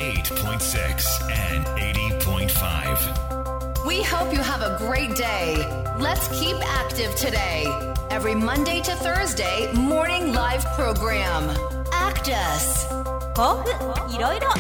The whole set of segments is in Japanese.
78.6 and 80.5. We hope you have a great day. Let's keep active today. Every Monday to Thursday morning live program. ACTUS 甲府いろいろ。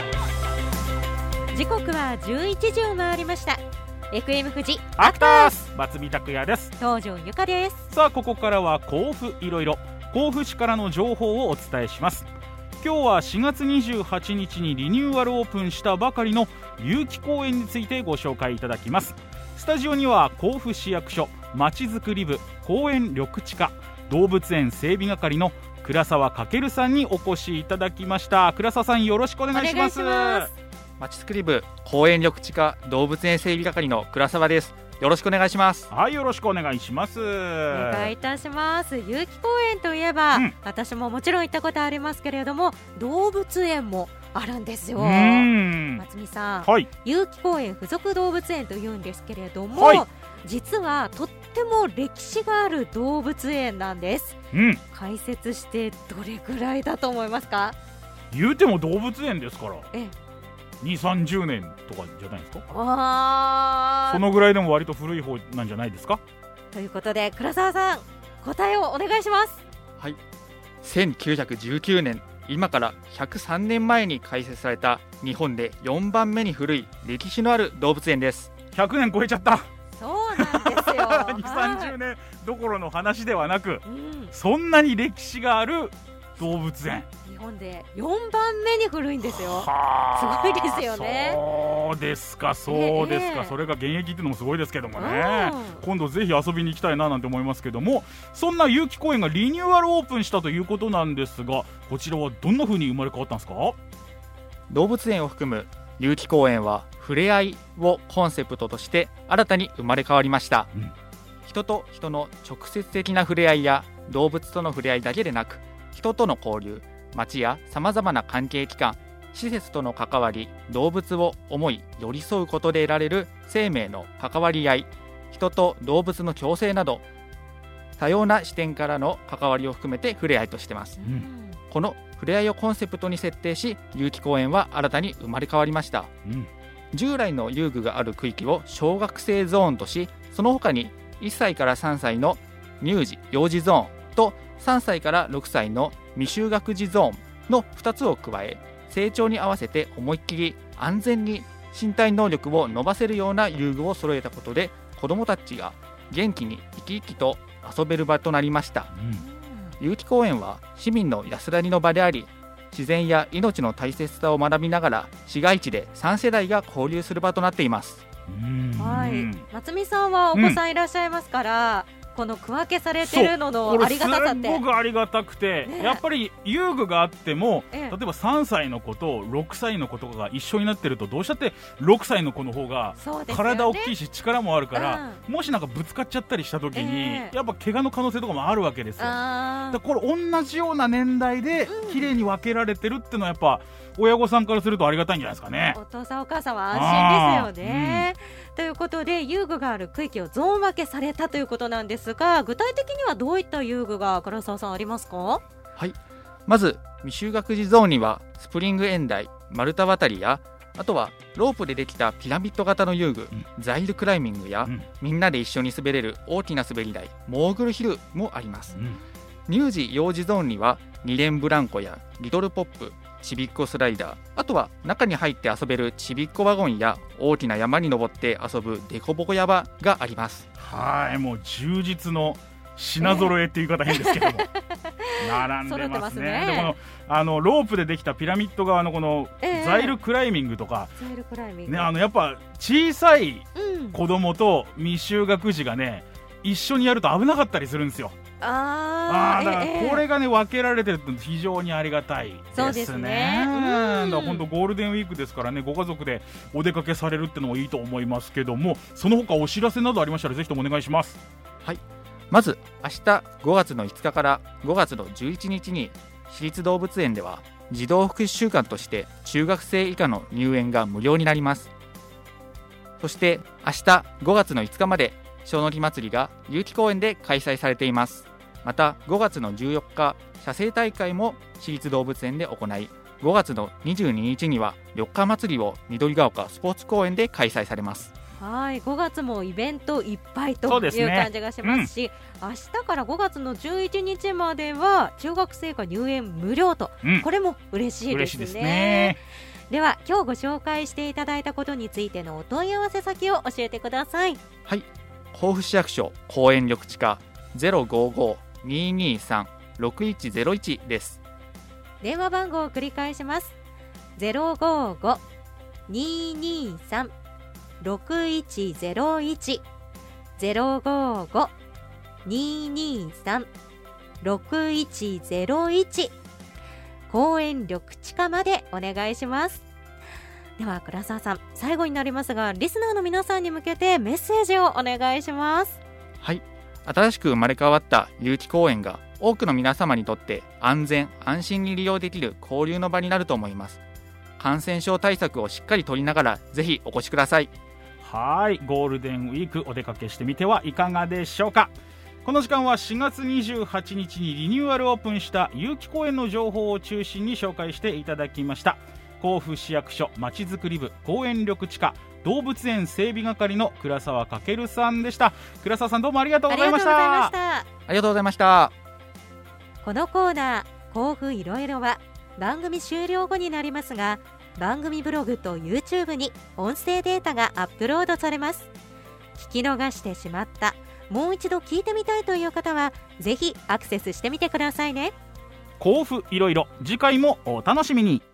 時刻は11時を回りました。 FM 富士アクタース松見拓也です。 東條ゆかです。 さあここからは甲府いろいろ、甲府市からの情報をお伝えします。今日は4月28日にリニューアルオープンしたばかりの有機公園についてご紹介いただきます。スタジオには甲府市役所まちづくり部公園緑地課動物園整備係の倉沢翔さんにお越しいただきました。倉沢さん、よろしくお願いします。 まちづくり部公園緑地課動物園整備係の倉沢です。よろしくお願いします。 はい、よろしくお願いします。お願いいたします。有機公園といえば、私ももちろん行ったことありますけれども、動物園もあるんですよ。松見さん、はい、有機公園附属動物園というんですけれども、はい、実はとっても歴史がある動物園なんです。解説してどれぐらいだと思いますか？ 言うても動物園ですから、2、30年とかじゃないですか？そのぐらいでも割と古い方なんじゃないですか？ ということで倉沢さん、答えをお願いします。 はい、1919年、今から103年前に開設された日本で4番目に古い歴史のある動物園です。 100年超えちゃった。 そうなんですよ 2、30年どころの話ではなく、そんなに歴史がある動物園、 日本で4番目に古いんですよ。すごいですよね。 そうですか、そうですか、それが現役っていうのもすごいですけどもね、今度ぜひ遊びに行きたいななんて思いますけども、そんな有機公園がリニューアルオープンしたということなんですが、こちらはどんな風に生まれ変わったんですか？ 動物園を含む有機公園はふれあいをコンセプトとして新たに生まれ変わりました。人と人の直接的なふれあいや動物とのふれあいだけでなく、人との交流、町やさまざまな関係機関、施設との関わり、動物を思い寄り添うことで得られる生命の関わり合い、人と動物の共生など多様な視点からの関わりを含めてふれあいとしています。このふれあいをコンセプトに設定し、有機公園は新たに生まれ変わりました。従来の遊具がある区域を小学生ゾーンとし、その他に1歳から3歳の乳児・幼児ゾーンと3歳から6歳の未就学児ゾーンの2つを加え、成長に合わせて思いっきり安全に身体能力を伸ばせるような遊具を揃えたことで、子どもたちが元気に生き生きと遊べる場となりました。有機公園は市民の安らぎの場であり、自然や命の大切さを学びながら市街地で3世代が交流する場となっています。 はい、松見さんはお子さんいらっしゃいますから、この区分けされてるののありがたさってすごくありがたくて、やっぱり遊具があっても、例えば3歳の子と6歳の子とかが一緒になってると、どうしたって6歳の子の方が体大きいし力もあるから、もしなんかぶつかっちゃったりした時に、やっぱ怪我の可能性とかもあるわけですよ。だこれ同じような年代で綺麗に分けられてるっていうのはやっぱ親御さんからするとありがたいんじゃないですかね。 お父さんお母さんは安心ですよね。ということで、遊具がある区域をゾーン分けされたということなんですが、具体的にはどういった遊具が倉沢さんありますか？ はい、まず未就学児ゾーンにはスプリングエンダイ、丸太渡りや、あとはロープでできたピラミッド型の遊具、ザイルクライミングや、みんなで一緒に滑れる大きな滑り台、モーグルヒルもあります。乳児・幼児ゾーンには2連ブランコやリトルポップ、ちびっこスライダー、あとは中に入って遊べるちびっこワゴンや大きな山に登って遊ぶデコボコ山があります。 はい、もう充実の品揃えっていう言い方変ですけども、並んでますね。でこのロープでできたピラミッド側のこのザイルクライミングとか、やっぱ小さい子供と未就学児がね、一緒にやると危なかったりするんですよ。だからこれがね分けられてるって非常にありがたいですね。 そうですね。 だから今度ゴールデンウィークですからね、ご家族でお出かけされるってのもいいと思いますけども、その他お知らせなどありましたらぜひともお願いします。 はい、まず明日5月の5日から5月の11日に市立動物園では児童福祉週間として中学生以下の入園が無料になります。そして明日5月の5日まで小野木祭りが有機公園で開催されています。また5月の14日、写生大会も市立動物園で行い、 5月の22日には4日祭りを緑が丘スポーツ公園で開催されます。 はい、5月もイベントいっぱいという感じがしますし、明日から5月の11日までは中学生が入園無料と、これも嬉しいですね。では今日ご紹介していただいたことについてのお問い合わせ先を教えてください。 はい、甲府市役所公園緑地課 055-223-6101 です。 電話番号を繰り返します。 055-223-6101 055-223-6101 公園緑地課までお願いします。では倉沢さん、最後になりますがリスナーの皆さんに向けてメッセージをお願いします。 はい、新しく生まれ変わった有機公園が多くの皆様にとって安全安心に利用できる交流の場になると思います。感染症対策をしっかり取りながらぜひお越しください。 はい、ゴールデンウィークお出かけしてみてはいかがでしょうか。この時間は4月28日にリニューアルオープンした有機公園の情報を中心に紹介していただきました。甲府市役所まちづくり部公園緑地課動物園整備係の倉沢翔さんでした。倉沢さん、どうもありがとうございました。 ありがとうございました。 このコーナー甲府いろいろは番組終了後になりますが、番組ブログと YouTube に音声データがアップロードされます。聞き逃してしまった、もう一度聞いてみたいという方はぜひアクセスしてみてくださいね。 甲府いろいろ、次回もお楽しみに。